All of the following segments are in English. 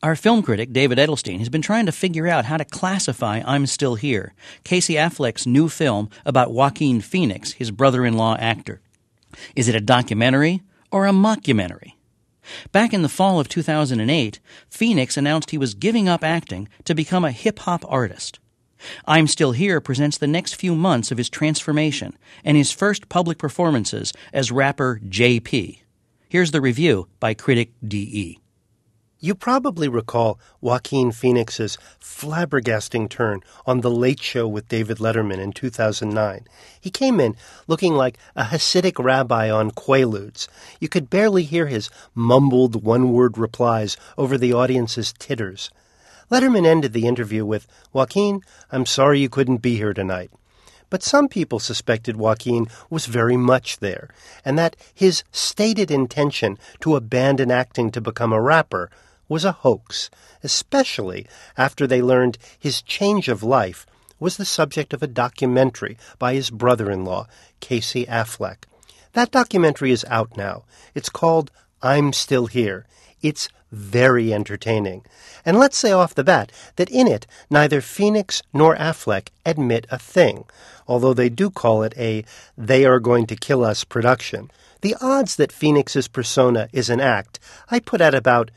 Our film critic, David Edelstein, has been trying to figure out how to classify I'm Still Here, Casey Affleck's new film about Joaquin Phoenix, his brother-in-law actor. Is it a documentary or a mockumentary? Back in the fall of 2008, Phoenix announced he was giving up acting to become a hip-hop artist. I'm Still Here presents the next few months of his transformation and his first public performances as rapper JP. Here's the review by critic D.E. You probably recall Joaquin Phoenix's flabbergasting turn on The Late Show with David Letterman in 2009. He came in looking like a Hasidic rabbi on Quaaludes. You could barely hear his mumbled one-word replies over the audience's titters. Letterman ended the interview with, "Joaquin, I'm sorry you couldn't be here tonight." But some people suspected Joaquin was very much there, and that his stated intention to abandon acting to become a rapper was a hoax, especially after they learned his change of life was the subject of a documentary by his brother-in-law, Casey Affleck. That documentary is out now. It's called I'm Still Here. It's very entertaining. And let's say off the bat that in it, neither Phoenix nor Affleck admit a thing, although they do call it a "they are going to kill us" production. The odds that Phoenix's persona is an act I put at about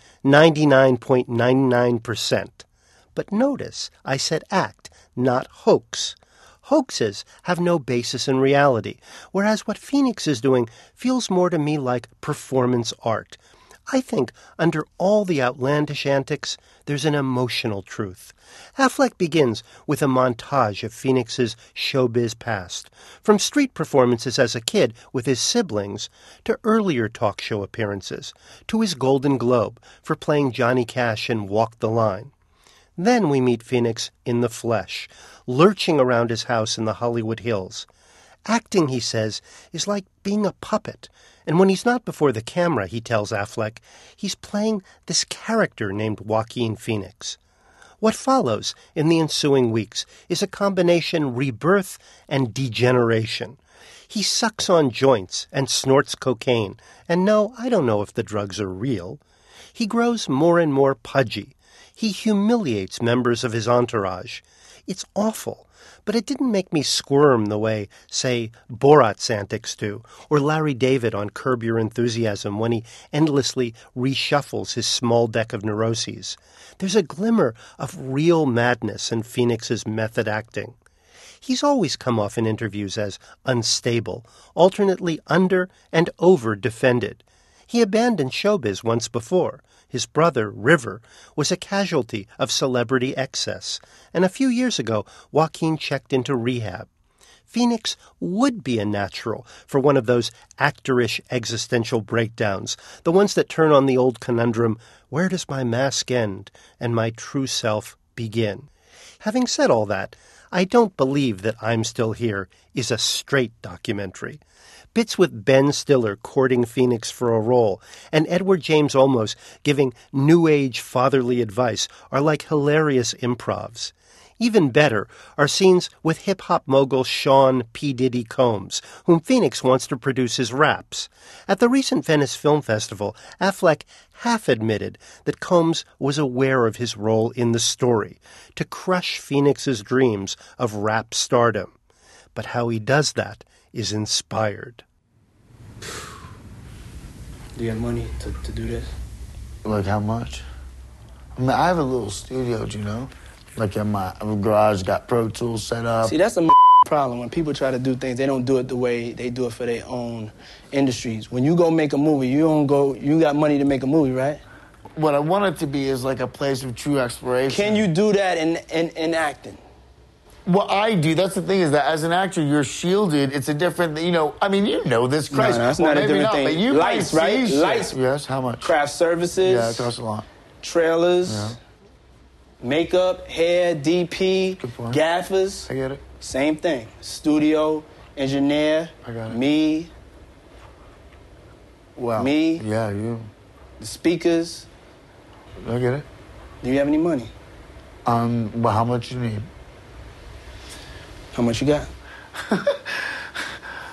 99.99%. But notice I said act, not hoax. Hoaxes have no basis in reality, whereas what Phoenix is doing feels more to me like performance art. I think under all the outlandish antics, there's an emotional truth. Affleck begins with a montage of Phoenix's showbiz past, from street performances as a kid with his siblings to earlier talk show appearances, to his Golden Globe for playing Johnny Cash in Walk the Line. Then we meet Phoenix in the flesh, lurching around his house in the Hollywood Hills. Acting, he says, is like being a puppet. And when he's not before the camera, he tells Affleck, he's playing this character named Joaquin Phoenix. What follows in the ensuing weeks is a combination rebirth and degeneration. He sucks on joints and snorts cocaine. And no, I don't know if the drugs are real. He grows more and more pudgy. He humiliates members of his entourage. It's awful. But it didn't make me squirm the way, say, Borat's antics do, or Larry David on Curb Your Enthusiasm when he endlessly reshuffles his small deck of neuroses. There's a glimmer of real madness in Phoenix's method acting. He's always come off in interviews as unstable, alternately under and over defended. He abandoned showbiz once before. His brother, River, was a casualty of celebrity excess, and a few years ago, Joaquin checked into rehab. Phoenix would be a natural for one of those actorish existential breakdowns, the ones that turn on the old conundrum, where does my mask end and my true self begin? Having said all that, I don't believe that I'm Still Here is a straight documentary. Bits with Ben Stiller courting Phoenix for a role and Edward James Olmos giving new-age fatherly advice are like hilarious improvs. Even better are scenes with hip-hop mogul Sean P. Diddy Combs, whom Phoenix wants to produce his raps. At the recent Venice Film Festival, Affleck half admitted that Combs was aware of his role in the story, to crush Phoenix's dreams of rap stardom. But how he does that is inspired. Do you have money to do this? Like how much? I mean, I have a little studio, you know? Like in my garage, got Pro Tools set up. See, that's a problem. When people try to do things, they don't do it the way they do it for their own industries. When you go make a movie, you got money to make a movie, right? What I want it to be is like a place of true exploration. Can you do that in acting? What I do, that's the thing, is that as an actor, you're shielded. It's a different, you know, I mean, you know this, Christ. No, that's not a different thing. But you lights, right? Lights. Yes, how much? Craft services. Yeah, it costs a lot. Trailers. Yeah. Makeup, hair, DP, gaffers. I get it. Same thing. Studio, engineer. I got it. Me. Wow. Me. Yeah, you. The speakers. I get it. Do you have any money? Well, how much you need? How much you got?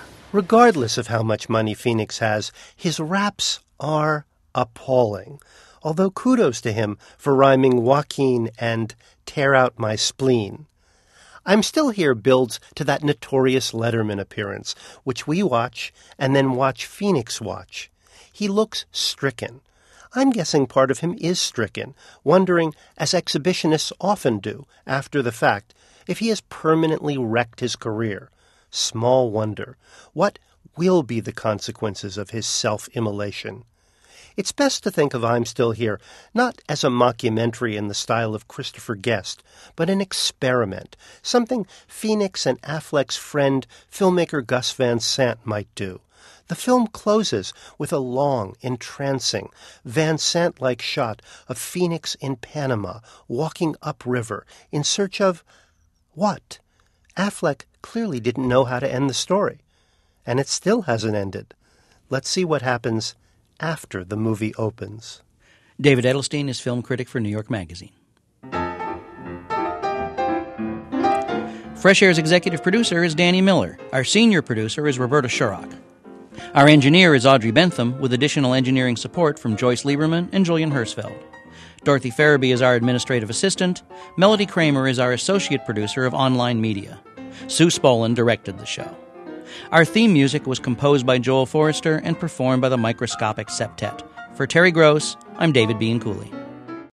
Regardless of how much money Phoenix has, his raps are appalling. although kudos to him for rhyming Joaquin and tear out my spleen. I'm Still Here builds to that notorious Letterman appearance, which we watch and then watch Phoenix watch. He looks stricken. I'm guessing part of him is stricken, wondering, as exhibitionists often do after the fact, if he has permanently wrecked his career. Small wonder. What will be the consequences of his self-immolation? It's best to think of I'm Still Here not as a mockumentary in the style of Christopher Guest, but an experiment, something Phoenix and Affleck's friend, filmmaker Gus Van Sant, might do. The film closes with a long, entrancing, Van Sant-like shot of Phoenix in Panama, walking upriver, in search of what? Affleck clearly didn't know how to end the story. And it still hasn't ended. Let's see what happens after the movie opens. David Edelstein is film critic for New York Magazine. Fresh Air's executive producer is Danny Miller. Our senior producer is Roberta Shurrock. Our engineer is Audrey Bentham, with additional engineering support from Joyce Lieberman and Julian Hersfeld. Dorothy Farabee is our administrative assistant. Melody Kramer is our associate producer of online media. Sue Spolin directed the show. Our theme music was composed by Joel Forrester and performed by the Microscopic Septet. For Terry Gross, I'm David Bean Cooley.